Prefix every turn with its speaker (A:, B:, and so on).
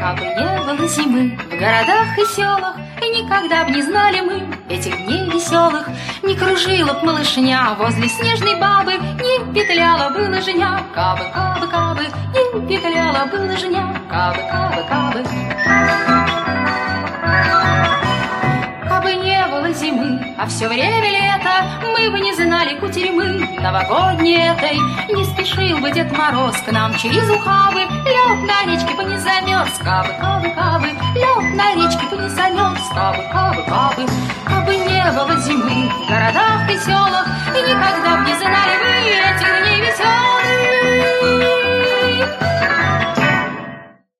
A: Кабы не было зимы в городах и селах, и никогда б не знали мы этих дней веселых. Не кружила б малышня возле снежной бабы, не петляла бы лыжня. Кабы, кабы, кабы, не петляла бы лыжня. Кабы, кабы, кабы. Кабы не было зимы, а все время лето, мы бы не знали кутерьмы новогодней этой. Не спешил бы Дед Мороз к нам через ухабы, лед на речке бы не замерз. Кабы, кабы, кабы, лед на речке бы не замерз. Кабы, кабы, кабы. Кабы не было зимы в городах и селах, и никогда б не знали